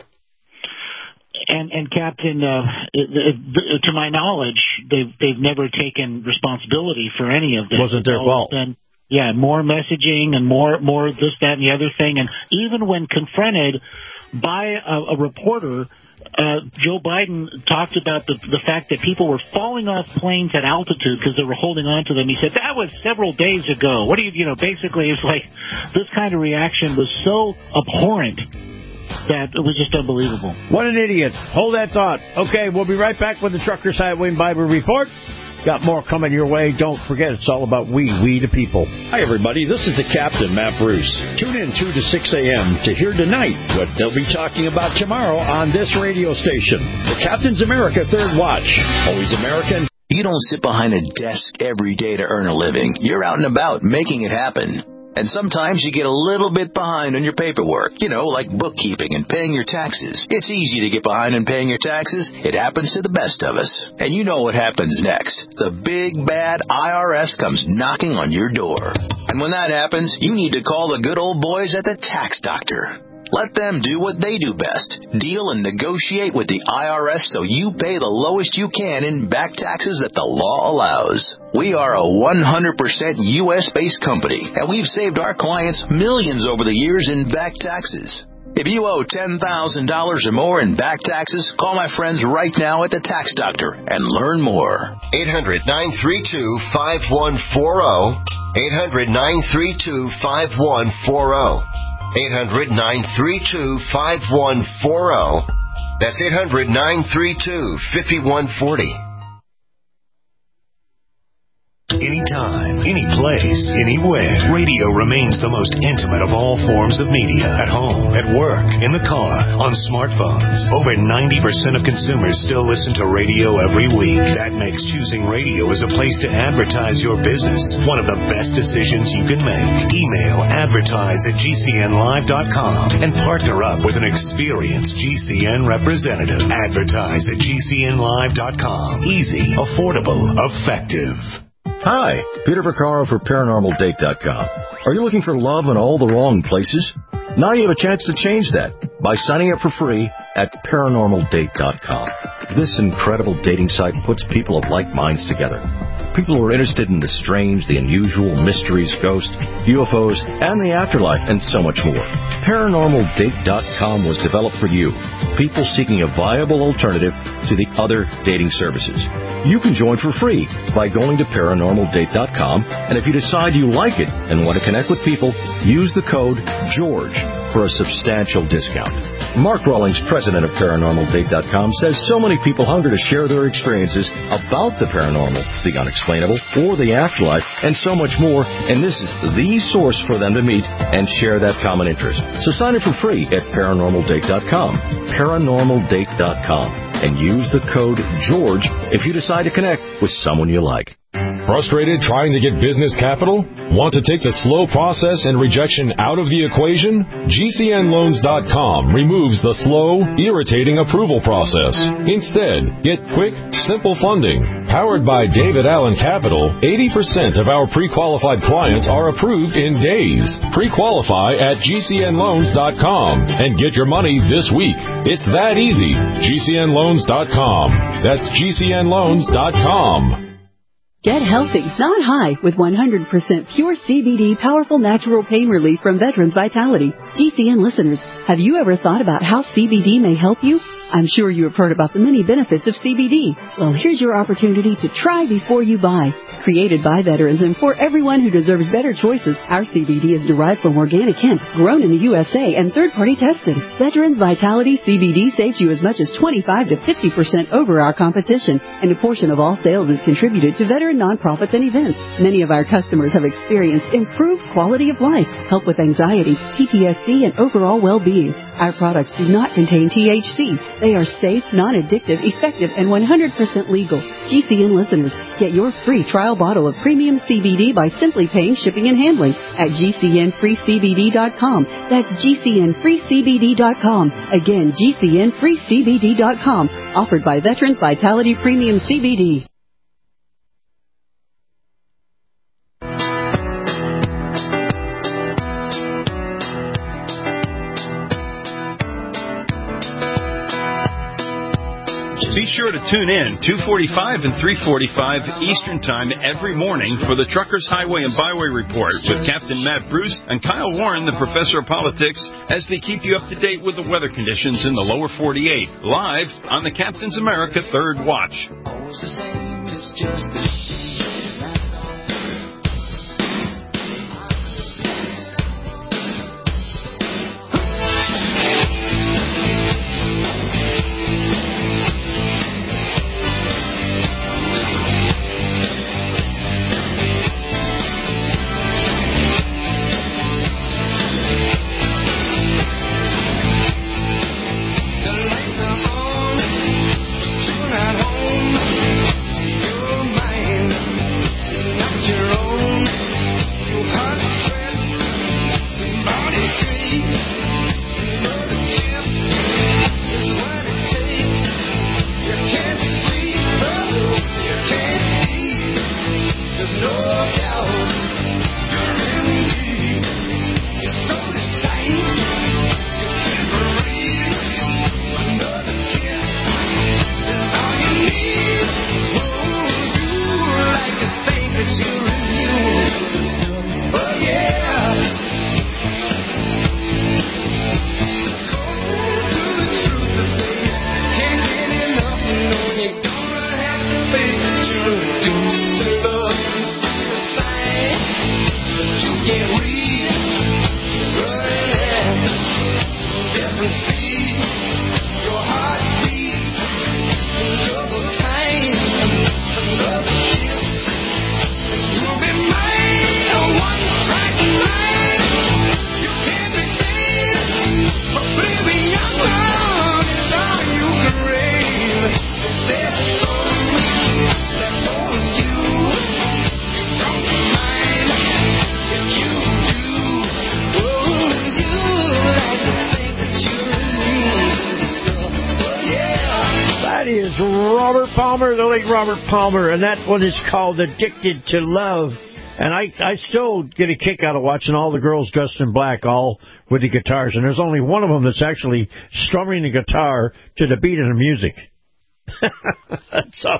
And, and Captain, uh, to my knowledge, they've they've never taken responsibility for any of this. Wasn't their fault. And, yeah, more messaging and more more this, that, and the other thing. And even when confronted by a, a reporter, uh, Joe Biden talked about the the fact that people were falling off planes at altitude because they were holding on to them. He said that was several days ago. What do you you know? Basically, it's like this kind of reaction was so abhorrent that it was just unbelievable. What an idiot. Hold that thought. Okay, we'll be right back with the Truckers Highway and Bible Report. Got more coming your way. Don't forget, it's all about we, we the people. Hi, everybody. This is the Captain, Matt Bruce. Tune in two to six a.m. to hear tonight what they'll be talking about tomorrow on this radio station. The Captain's America Third Watch. Always American. You don't sit behind a desk every day to earn a living. You're out and about making it happen. And sometimes you get a little bit behind on your paperwork, you know, like bookkeeping and paying your taxes. It's easy to get behind in paying your taxes. It happens to the best of us. And you know what happens next. The big, bad I R S comes knocking on your door. And when that happens, you need to call the good old boys at the Tax Doctor. Let them do what they do best. Deal and negotiate with the I R S so you pay the lowest you can in back taxes that the law allows. We are a one hundred percent U S-based company, and we've saved our clients millions over the years in back taxes. If you owe ten thousand dollars or more in back taxes, call my friends right now at the Tax Doctor and learn more. eight hundred, nine three two, five one four zero. eight hundred, nine three two, five one four zero. eight hundred, nine three two, five one four zero. That's eight hundred, nine three two, five one four zero. Anytime, any place, anywhere. Radio remains the most intimate of all forms of media. At home, at work, in the car, on smartphones. Over ninety percent of consumers still listen to radio every week. That makes choosing radio as a place to advertise your business one of the best decisions you can make. Email advertise at G C N live dot com and partner up with an experienced G C N representative. Advertise at G C N live dot com. Easy, affordable, effective. Hi, Peter Vaccaro for Paranormal Date dot com. Are you looking for love in all the wrong places? Now you have a chance to change that by signing up for free at Paranormal Date dot com. This incredible dating site puts people of like minds together. People who are interested in the strange, the unusual, mysteries, ghosts, U F Os, and the afterlife, and so much more. Paranormal Date dot com was developed for you, people seeking a viable alternative to the other dating services. You can join for free by going to Paranormal Date dot com, and if you decide you like it and want to connect with people, use the code GEORGE for a substantial discount. Mark Rawlings, president of Paranormal Date dot com, says so many people hunger to share their experiences about the paranormal, the unexplainable, or the afterlife, and so much more, and this is the source for them to meet and share that common interest. So sign up for free at Paranormal Date dot com, Paranormal Date dot com, and use the code GEORGE if you decide to connect with someone you like. Frustrated trying to get business capital? Want to take the slow process and rejection out of the equation? G C N loans dot com removes the slow, irritating approval process. Instead, get quick, simple funding. Powered by David Allen Capital, eighty percent of our pre-qualified clients are approved in days. Pre-qualify at G C N loans dot com and get your money this week. It's that easy. G C N loans dot com. That's G C N loans dot com. Get healthy, not high, with one hundred percent pure C B D powerful natural pain relief from Veterans Vitality. G C N listeners, have you ever thought about how C B D may help you? I'm sure you have heard about the many benefits of C B D. Well, here's your opportunity to try before you buy. Created by veterans and for everyone who deserves better choices, our C B D is derived from organic hemp, grown in the U S A, and third-party tested. Veterans Vitality C B D saves you as much as twenty-five to fifty percent over our competition, and a portion of all sales is contributed to veteran nonprofits and events. Many of our customers have experienced improved quality of life, help with anxiety, P T S D, and overall well-being. Our products do not contain T H C. They are safe, non-addictive, effective, and one hundred percent legal. G C N listeners, get your free trial bottle of premium C B D by simply paying shipping and handling at G C N free C B D dot com. That's G C N free C B D dot com. Again, G C N free C B D dot com. Offered by Veterans Vitality Premium C B D. Be sure to tune in two forty-five and three forty-five Eastern Time every morning for the Truckers Highway and Byway Report with Captain Matt Bruce and Kyle Warren, the Professor of Politics, as they keep you up to date with the weather conditions in the lower forty-eight, live on the Captain's America Third Watch. Always the same, it's just the Robert Palmer, the late Robert Palmer, and that one is called Addicted to Love. And I, I still get a kick out of watching all the girls dressed in black, all with the guitars. And there's only one of them that's actually strumming the guitar to the beat of the music. So,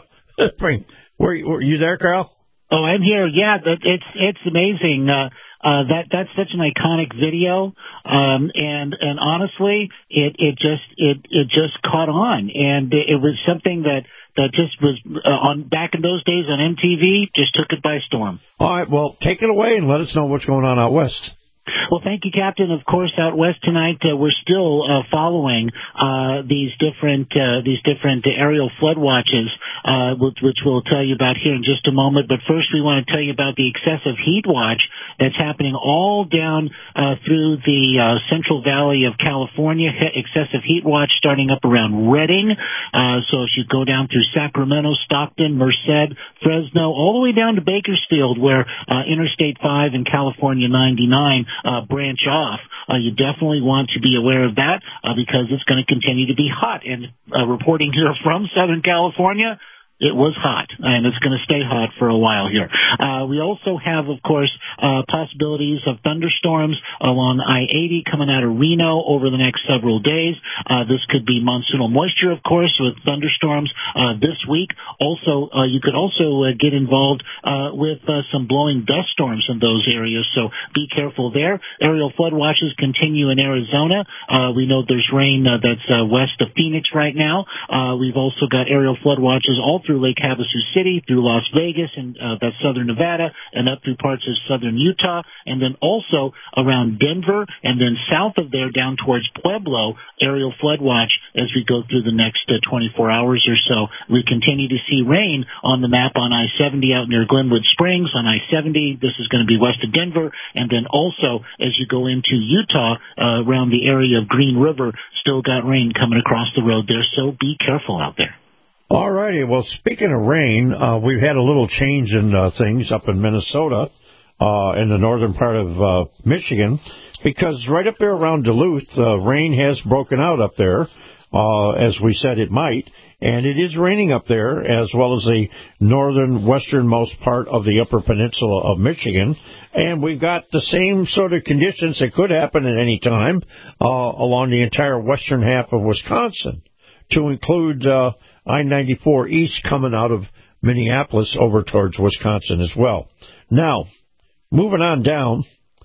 were, were you there, Carl? Oh, I'm here. Yeah, it's it's amazing. Uh, uh, that that's such an iconic video, um, and and honestly, it it just it it just caught on, and it was something that. That just was uh, on back in those days on M T V, just took it by storm. All right, well, take it away and let us know what's going on out west. Well, thank you, Captain. Of course, out west tonight, uh, we're still uh, following uh, these different uh, these different aerial flood watches, uh, which, which we'll tell you about here in just a moment. But first, we want to tell you about the excessive heat watch that's happening all down uh, through the uh, Central Valley of California. Excessive heat watch starting up around Redding. Uh, so if you go down through Sacramento, Stockton, Merced, Fresno, all the way down to Bakersfield, where uh, Interstate five and California ninety-nine Uh, branch off, uh, you definitely want to be aware of that uh, because it's going to continue to be hot. And uh, reporting here from Southern California, it was hot, and it's going to stay hot for a while here. Uh, we also have, of course, uh, possibilities of thunderstorms along I eighty coming out of Reno over the next several days. Uh, this could be monsoonal moisture, of course, with thunderstorms uh, this week. Also, uh, you could also uh, get involved uh, with uh, some blowing dust storms in those areas, so be careful there. Aerial flood watches continue in Arizona. Uh, we know there's rain uh, that's uh, west of Phoenix right now. Uh, we've also got aerial flood watches all through Lake Havasu City, through Las Vegas, and uh, that's southern Nevada, and up through parts of southern Utah, and then also around Denver, and then south of there down towards Pueblo, aerial flood watch as we go through the next uh, twenty-four hours or so. We continue to see rain on the map on I seventy out near Glenwood Springs, on I seventy. This is going to be west of Denver, and then also as you go into Utah, uh, around the area of Green River, still got rain coming across the road there, so be careful out there. All righty. Well, speaking of rain, uh, we've had a little change in uh, things up in Minnesota, uh, in the northern part of uh, Michigan, because right up there around Duluth, uh, rain has broken out up there, uh, as we said it might, and it is raining up there, as well as the northern westernmost part of the upper peninsula of Michigan, and we've got the same sort of conditions that could happen at any time uh, along the entire western half of Wisconsin, to include uh, I ninety-four east coming out of Minneapolis over towards Wisconsin as well. Now, moving on down,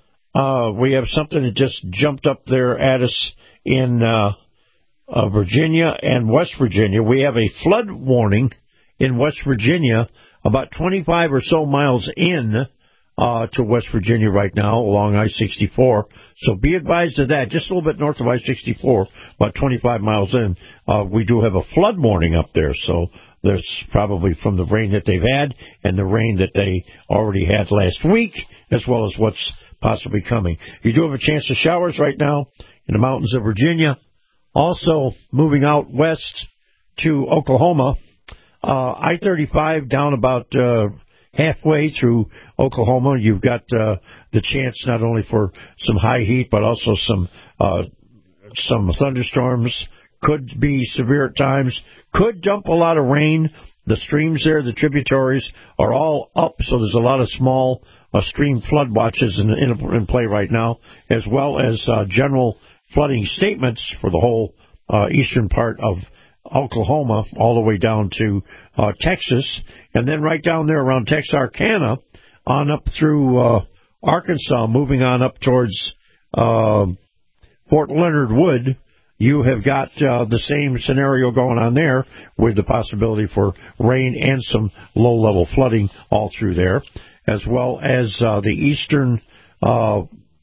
uh, we have something that just jumped up there at us in uh, uh, Virginia and West Virginia. We have a flood warning in West Virginia about twenty-five or so miles in uh, to West Virginia right now along I sixty-four. So be advised of that. Just a little bit north of I sixty-four, about twenty-five miles in, uh, we do have a flood warning up there. So that's probably from the rain that they've had and the rain that they already had last week, as well as what's possibly coming. You do have a chance of showers right now in the mountains of Virginia. Also, moving out west to Oklahoma, uh, I thirty-five down about uh, halfway through Oklahoma. You've got uh, the chance not only for some high heat, but also some uh, some thunderstorms. Could be severe at times. Could dump a lot of rain. The streams there, the tributaries, are all up, so there's a lot of small uh, stream flood watches in, in, in play right now, as well as uh, general flooding statements for the whole uh, eastern part of Oklahoma, all the way down to uh, Texas, and then right down there around Texarkana, on up through uh, Arkansas, moving on up towards uh, Fort Leonard Wood. You have got uh, the same scenario going on there, with the possibility for rain and some low-level flooding all through there, as well as uh, the eastern uh,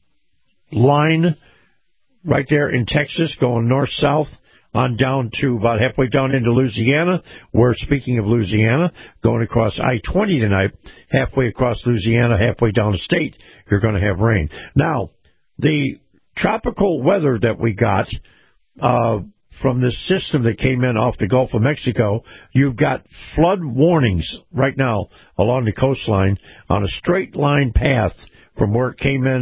line right there in Texas, going north-south on down to about halfway down into Louisiana. We're speaking of Louisiana, going across I twenty tonight, halfway across Louisiana, halfway down the state, you're going to have rain. Now, the tropical weather that we got uh, from this system that came in off the Gulf of Mexico, you've got flood warnings right now along the coastline on a straight line path from where it came in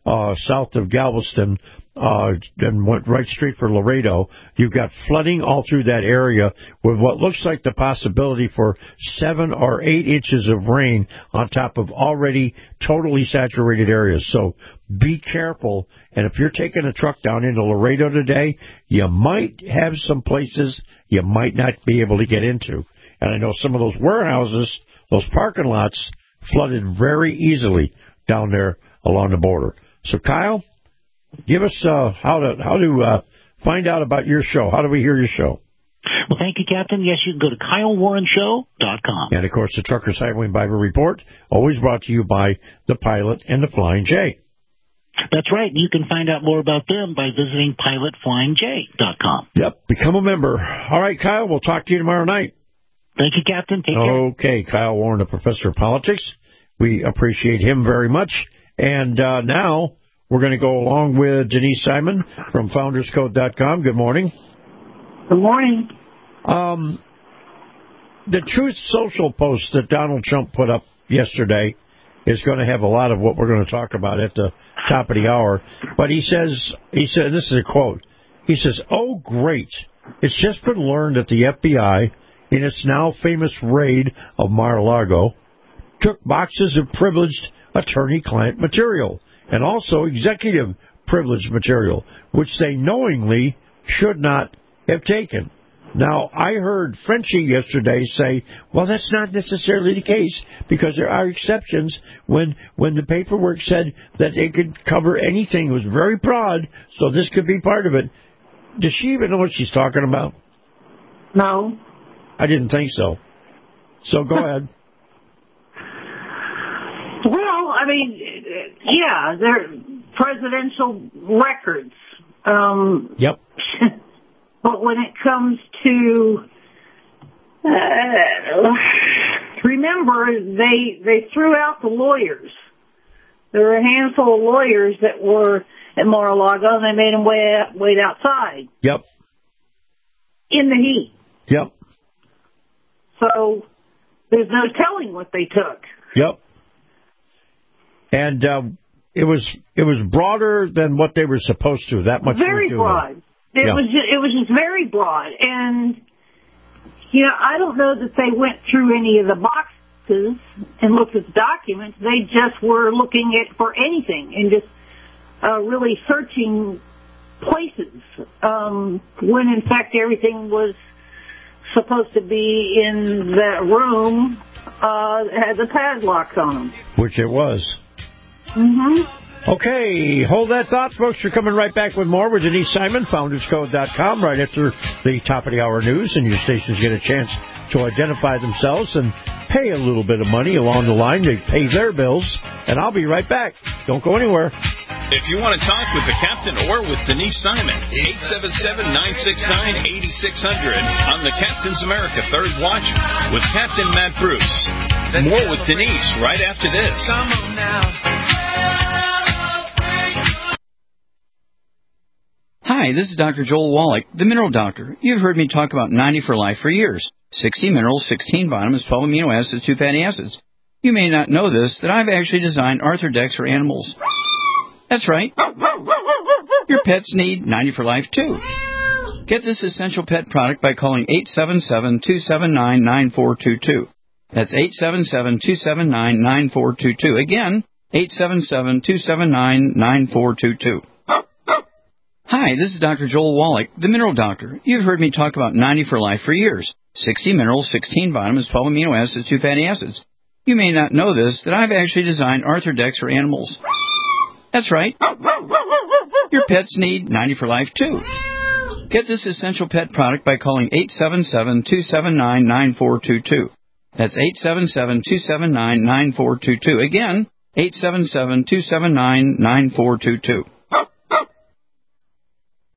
uh, south of Galveston, uh, and went right straight for Laredo. You've got flooding all through that area with what looks like the possibility for seven or eight inches of rain on top of already totally saturated areas. So be careful. And if you're taking a truck down into Laredo today, you might have some places you might not be able to get into. And I know some of those warehouses, those parking lots, flooded very easily down there along the border. So, Kyle, give us uh, how to how to uh, find out about your show. How do we hear your show? Well, thank you, Captain. Yes, you can go to Kyle Warren Show dot com. And, of course, the Truckers Highway and Byway Report, always brought to you by the Pilot and the Flying J. That's right. You can find out more about them by visiting pilot flying j dot com. Yep, become a member. All right, Kyle, we'll talk to you tomorrow night. Thank you, Captain. Take care. Okay, Kyle Warren, the Professor of Politics. We appreciate him very much. And uh, now we're going to go along with Denise Simon from founders code dot com. Good morning. Good morning. Um, the Truth Social post that Donald Trump put up yesterday is going to have a lot of what we're going to talk about at the top of the hour. But he says, he said, this is a quote. He says, "Oh, great. It's just been learned that the F B I, in its now famous raid of Mar-a-Lago, took boxes of privileged attorney-client material and also executive privileged material, which they knowingly should not have taken." Now, I heard Frenchie yesterday say, well, that's not necessarily the case because there are exceptions when when the paperwork said that it could cover anything. It was very broad, so this could be part of it. Does she even know what she's talking about? No. I didn't think so. So go ahead. Well, I mean, yeah, they're presidential records. Um, yep. But when it comes to, uh, remember, they they threw out the lawyers. There were a handful of lawyers that were at Mar-a-Lago, and they made them wait, wait outside. Yep. In the heat. Yep. So there's no telling what they took. Yep. And uh, it was it was broader than what they were supposed to. That much. Very broad. It yeah. was just, it was just very broad, and you know I don't know that they went through any of the boxes and looked at the documents. They just were looking at for anything and just uh, really searching places um, when in fact everything was supposed to be in that room uh, that had the padlocks on them. Which it was. Mm-hmm. Okay, hold that thought, folks. We're coming right back with more with Denise Simon, founders code dot com, right after the top of the hour news, and your stations get a chance to identify themselves and pay a little bit of money along the line to pay their bills, and I'll be right back. Don't go anywhere. If you want to talk with the captain or with Denise Simon, eight seven seven, nine six nine, eight six zero zero on the Captain's America Third Watch with Captain Matt Bruce. More with Denise right after this. Come on now. Hi, this is Doctor Joel Wallach, the Mineral Doctor. You've heard me talk about ninety for Life for years. sixty minerals, sixteen vitamins, twelve amino acids, two fatty acids. You may not know this, that I've actually designed Arthrodex for animals. That's right. Your pets need ninety for Life, too. Get this essential pet product by calling eight seven seven, two seven nine, nine four two two. That's eight seven seven, two seven nine, nine four two two. Again, eight seven seven, two seven nine, nine four two two. Hi, this is Doctor Joel Wallach, the Mineral Doctor. You've heard me talk about ninety for Life for years. sixty minerals, sixteen vitamins, twelve amino acids, two fatty acids. You may not know this, that I've actually designed Arthrodex for animals. That's right. Your pets need ninety for Life, too. Get this essential pet product by calling eight seven seven, two seven nine, nine four two two. That's eight seven seven, two seven nine, nine four two two. Again, eight seven seven, two seven nine, nine four two two.